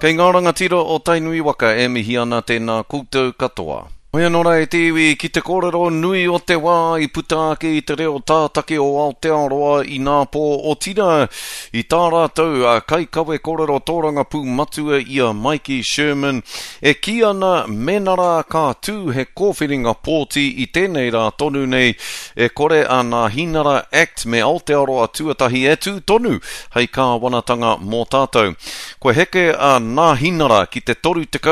Kei ngā rangatira o Tainui Waka e mihi ana tēnā koutou katoa. Hoi anō rā e te iwi ki te kōrero nui o te wā I puta ake I te reo tātake o Aotearoa I ngā pō o tira I tā rātou a kai kawe kōrero tōranga pū matua ia Mikey Sherman e ki ana menara kā tū he kōwhiringa pōti I tēnei rā tonu nei e kore a ngā Hinara Act me Aotearoa tuatahi e tū tonu hei kā wanatanga mō tātou. Koe heke a ngā Hinara ki te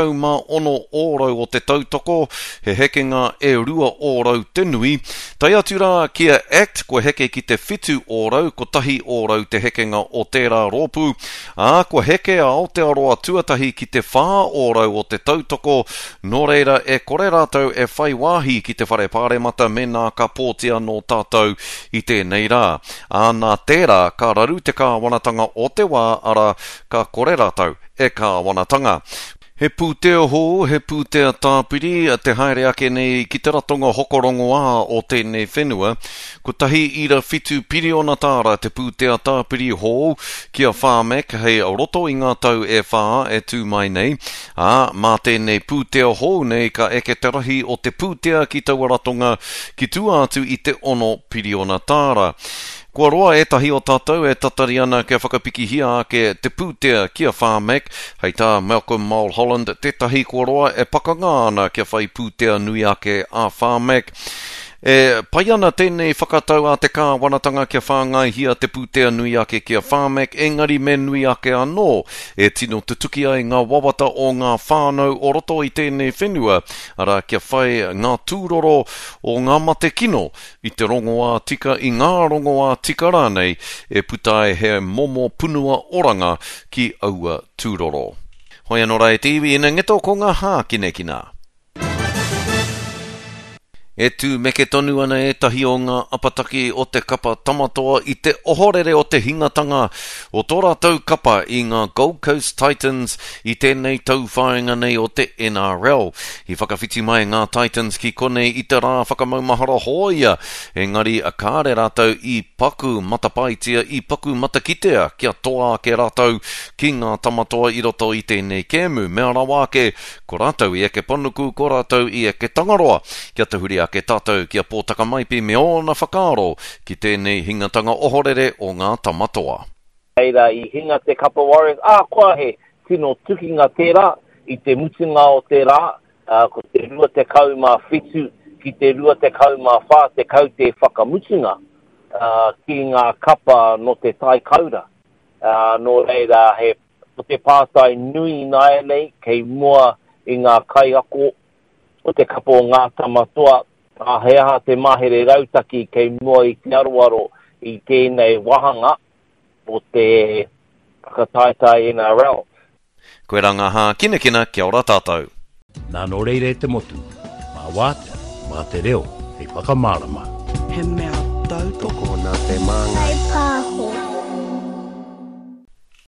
36 ōrau o te tautoko he hekenga e rua ōrau te nui. Tai atu rā kia Act koe heke ki te 7 ōrau, ko tahi ōrau te hekenga o tērā rōpū. Koe heke a Aotearoa tuatahi ki te 4 ōrau o te tautoko, nō reira e kore rātou e whai wāhi ki te whare pāremata me nā ka pōtia no tātou I tēnei rā. Nā tērā ka raru te kāwanatanga o te wā ara ka kore rātou e kāwanatanga. He pūtea hō, he pūtea tāpiri, te haere ake nei ki te ratonga hokorongo o tēnei whenua. Ko tahi ira 7 piriona tāra te pūtea tāpiri hō kia whāmek hei roto I ngā tau e whā e tū mai nei. Mā tēnei pūtea hō nei ka eke te rahi o te pūtea ki taua ratonga ki tū atu I te 1 piriona tāra. Kua roa e tahi o tātou e tatari ana kia whakapikihia ake te pūtea kia whāmek, hei tā Malcolm Mulholland, te tahi kua roa e pakanga ana kia whai pūtea nui ake a whāmek. E pai ana tēnei whakatau a te kāwanatanga kia whāngai hia te pūtea nui ake kia whāmek, engari me nui ake anō, e tino tutuki ai ngā wawata o ngā whānau o roto I tēnei whenua, ara kia whai ngā tūroro o ngā mate kino I te rongoā tika I ngā rongoā tika rānei, e putai he momo punua oranga ki aua tūroro. Hoi anō rai te iwi ina ngeto ko ngā hā kinekina. E tū meke tonu ana e tahi o ngā apataki o te kapa tamatoa I te ohorere o te hingatanga o tō rātou kapa I ngā Gold Coast Titans I tēnei tauwhāinga nei o te NRL. I whakawhiti mai ngā Titans ki konei I te rā whakamaumahara hoia, engari a kāre rātou I paku matapaitia I paku matakitea kia toa ke rātou ki ngā tamatoa I roto I tēnei kēmu. Mea rawa ke ko rātou I eke panuku, ko rātou I eke tangaroa, kia te huri ake tātou kia pōtaka maipi me ona whakaaro ki tēnei hingatanga ohorere o ngā tamatoa. Eira I hinga te Kapa Warriors, kua he tino tukinga tērā I te mutunga o tērā, ko te rua te kauma whitu ki te rua te kauma whā te kau te whakamutunga ki ngā kapa no te tai kaura. No reira he o te pātai nui nai nei kei mua I ngā kai ako o te kapa o ngā tamatoa. He aha te mahere rautaki kei mua I te aroaro I tēnei wahanga o te whakataitai NRL. Koe ranga hā kinekina kia ora tātou. Nā no reire te motu, mā wātea, mā te reo, hei whakamārama. He mea tautoko nā te māngai. Hei pāho.